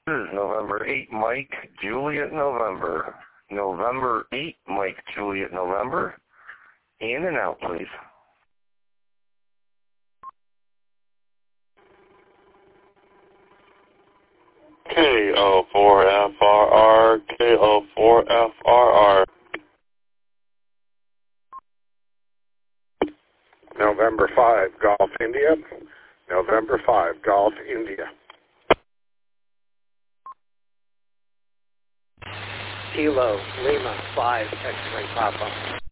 This is November 8, Mike, Juliet, November. November 8, Mike, Juliet, November. In and out, please. KO4FRR, KO4FRR. November 5, Golf, India. November 5, Golf, India. Kilo, Lima, 5, X-ray Papa.